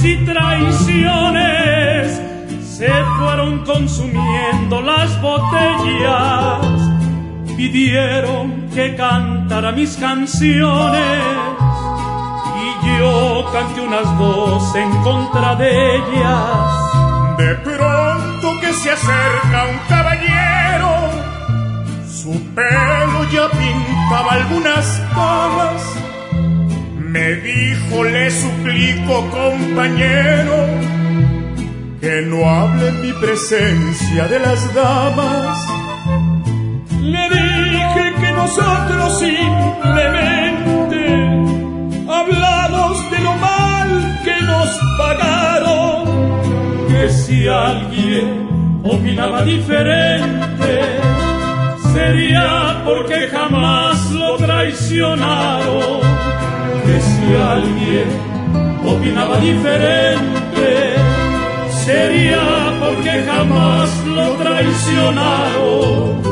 y traiciones se fueron consumiendo las botellas. Pidieron que cantara mis canciones y yo canté unas dos en contra de ellas. De pronto que se acerca un caballero, su pelo ya pintaba algunas canas. Me dijo, le suplico, compañero, que no hable en mi presencia de las damas. Le dije que nosotros simplemente hablamos de lo mal que nos pagaron, que si alguien opinaba diferente sería porque jamás lo traicionaron, que si alguien opinaba diferente sería porque jamás lo traicionaron.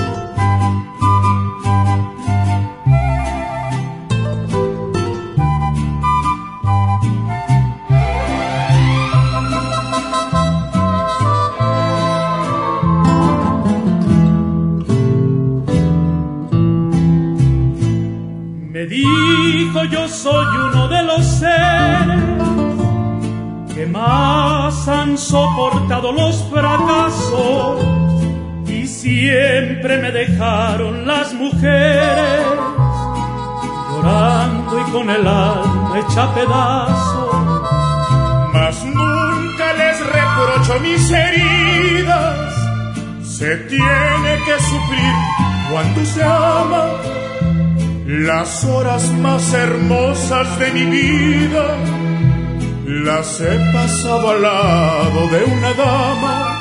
Me dijo, yo soy uno de los seres que más han soportado los fracasos y siempre me dejaron las mujeres llorando y con el alma hecha pedazos. Mas nunca les reprocho mis heridas, se tiene que sufrir cuando se ama. Las horas más hermosas de mi vida las he pasado al lado de una dama.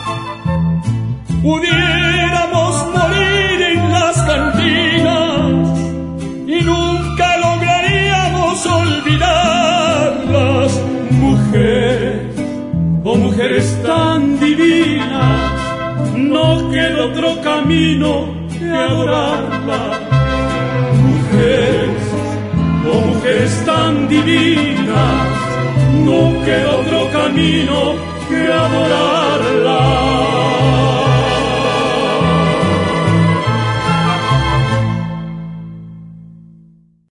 Pudiéramos morir en las cantinas y nunca lograríamos olvidarlas. Mujeres, oh mujeres tan divinas, no queda otro camino que adorarlas. Mujeres, oh mujeres tan divinas, no queda otro camino que adorarlas.